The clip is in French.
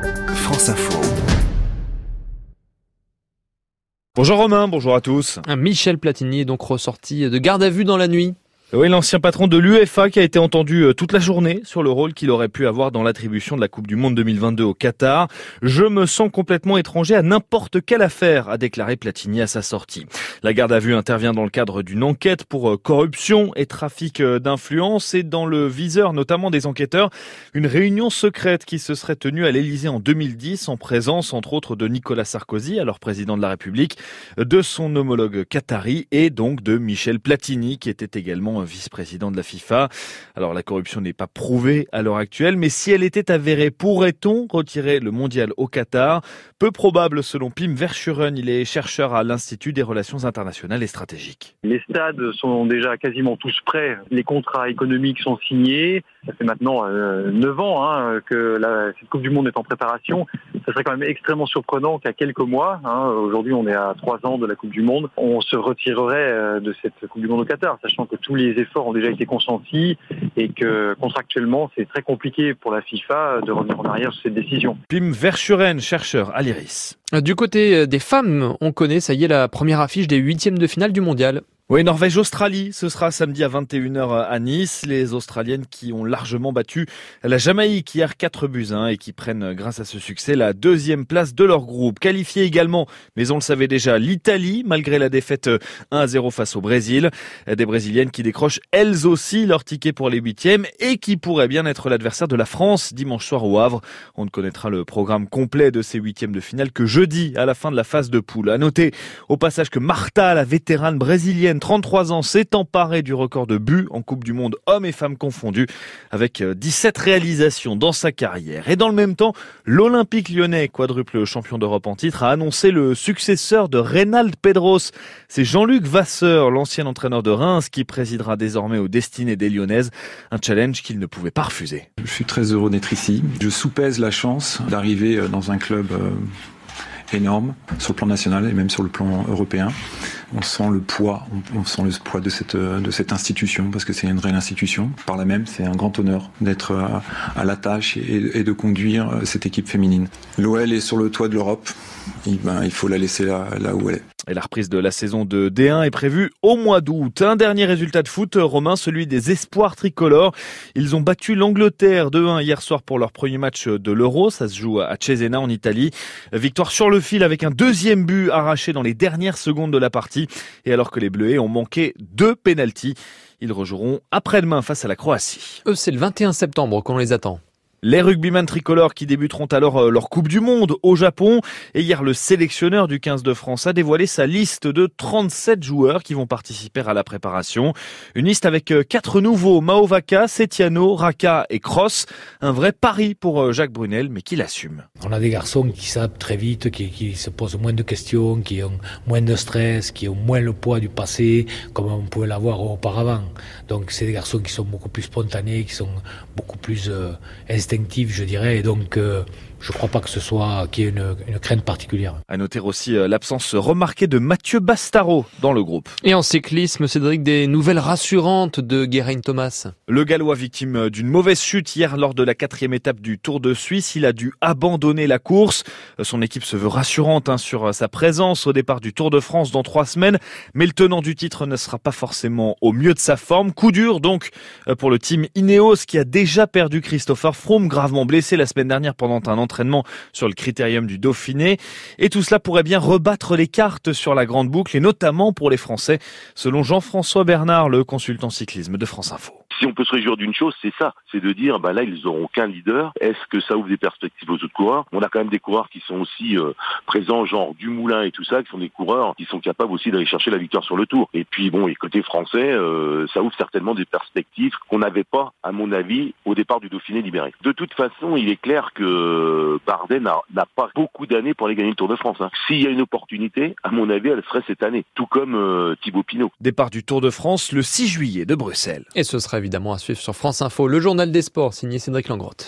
France Info. Bonjour Romain, bonjour à tous. Michel Platini est donc ressorti de garde à vue dans la nuit. Oui, l'ancien patron de l'UEFA qui a été entendu toute la journée sur le rôle qu'il aurait pu avoir dans l'attribution de la Coupe du Monde 2022 au Qatar. Je me sens complètement étranger à n'importe quelle affaire, a déclaré Platini à sa sortie. La garde à vue intervient dans le cadre d'une enquête pour corruption et trafic d'influence et dans le viseur notamment des enquêteurs, une réunion secrète qui se serait tenue à l'Élysée en 2010 en présence entre autres de Nicolas Sarkozy, alors président de la République, de son homologue qatari et donc de Michel Platini qui était également vice-président de la FIFA. Alors la corruption n'est pas prouvée à l'heure actuelle, mais si elle était avérée, pourrait-on retirer le mondial au Qatar ? Peu probable selon Pim Verschuren, il est chercheur à l'Institut des relations internationales et stratégiques. Les stades sont déjà quasiment tous prêts, les contrats économiques sont signés, ça fait maintenant 9 ans que cette Coupe du Monde est en préparation. Ça serait quand même extrêmement surprenant qu'à quelques mois, aujourd'hui on est à 3 ans de la Coupe du Monde, on se retirerait de cette Coupe du Monde au Qatar, sachant que tous les efforts ont déjà été consentis et que contractuellement c'est très compliqué pour la FIFA de revenir en arrière sur cette décision. Pim Verschuren, chercheur à l'IRIS. Du côté des femmes, on connaît, ça y est, la première affiche des 8e de finale du mondial. Oui, Norvège-Australie, ce sera samedi à 21h à Nice. Les Australiennes qui ont largement battu la Jamaïque hier 4-1 et qui prennent grâce à ce succès la 2e place de leur groupe. Qualifiée également, mais on le savait déjà, l'Italie, malgré la défaite 1-0 face au Brésil. Des Brésiliennes qui décrochent elles aussi leur ticket pour les 8e et qui pourraient bien être l'adversaire de la France dimanche soir au Havre. On ne connaîtra le programme complet de ces 8e de finale que jeudi à la fin de la phase de poule. À noter au passage que Marta, la vétérane brésilienne, 33 ans, s'est emparée du record de buts en Coupe du Monde, hommes et femmes confondus, avec 17 réalisations dans sa carrière. Et dans le même temps, l'Olympique lyonnais, quadruple champion d'Europe en titre, a annoncé le successeur de Reynald Pedros. C'est Jean-Luc Vasseur, l'ancien entraîneur de Reims, qui présidera désormais aux destinées des Lyonnaises. Un challenge qu'il ne pouvait pas refuser. Je suis très heureux d'être ici. Je soupèse la chance d'arriver dans un club énorme sur le plan national et même sur le plan européen. On sent le poids de cette institution parce que c'est une réelle institution. Par là même, c'est un grand honneur d'être à la tâche et de conduire cette équipe féminine. L'OL est sur le toit de l'Europe. Il faut la laisser là où elle est. Et la reprise de la saison de D1 est prévue au mois d'août. Un dernier résultat de foot, Romain, celui des espoirs tricolores. Ils ont battu l'Angleterre 2-1 hier soir pour leur premier match de l'Euro. Ça se joue à Cesena en Italie. Victoire sur le fil avec un 2e but arraché dans les dernières secondes de la partie. Et alors que les Bleuets ont manqué 2 pénaltys, ils rejoueront après-demain face à la Croatie. Eux, c'est le 21 septembre qu'on les attend. Les rugbyman tricolores qui débuteront alors leur Coupe du Monde au Japon. Et hier, le sélectionneur du 15 de France a dévoilé sa liste de 37 joueurs qui vont participer à la préparation. Une liste avec 4 nouveaux, Maovaka, Setiano, Raka et Cross. Un vrai pari pour Jacques Brunel, mais qui l'assume. On a des garçons qui savent très vite, qui se posent moins de questions, qui ont moins de stress, qui ont moins le poids du passé, comme on pouvait l'avoir auparavant. Donc c'est des garçons qui sont beaucoup plus spontanés, qui sont beaucoup plus instinctifs, je dirais, et donc je ne crois pas que ce soit qu'il y ait une crainte particulière. À noter aussi l'absence remarquée de Mathieu Bastaro dans le groupe. Et en cyclisme, Cédric, des nouvelles rassurantes de Geraint Thomas. Le Gallois victime d'une mauvaise chute hier lors de la 4e étape du Tour de Suisse. Il a dû abandonner la course. Son équipe se veut rassurante sur sa présence au départ du Tour de France dans 3 semaines. Mais le tenant du titre ne sera pas forcément au mieux de sa forme. Coup dur donc pour le team Ineos qui a déjà perdu Christopher Froome, gravement blessé la semaine dernière pendant un entraînement sur le critérium du Dauphiné. Et tout cela pourrait bien rebattre les cartes sur la grande boucle et notamment pour les Français, selon Jean-François Bernard, le consultant cyclisme de France Info. Si on peut se réjouir d'une chose, c'est ça, c'est de dire, là, ils n'auront qu'un leader. Est-ce que ça ouvre des perspectives aux autres coureurs ? On a quand même des coureurs qui sont aussi présents, genre Dumoulin et tout ça, qui sont des coureurs qui sont capables aussi d'aller chercher la victoire sur le Tour. Et puis, et côté français, ça ouvre certainement des perspectives qu'on n'avait pas, à mon avis, au départ du Dauphiné libéré. De toute façon, il est clair que Bardet n'a pas beaucoup d'années pour aller gagner le Tour de France. S'il y a une opportunité, à mon avis, elle serait cette année, tout comme Thibaut Pinot. Départ du Tour de France le 6 juillet de Bruxelles. Et ce sera évidemment à suivre sur France Info, le journal des sports signé Cédric Langrotte.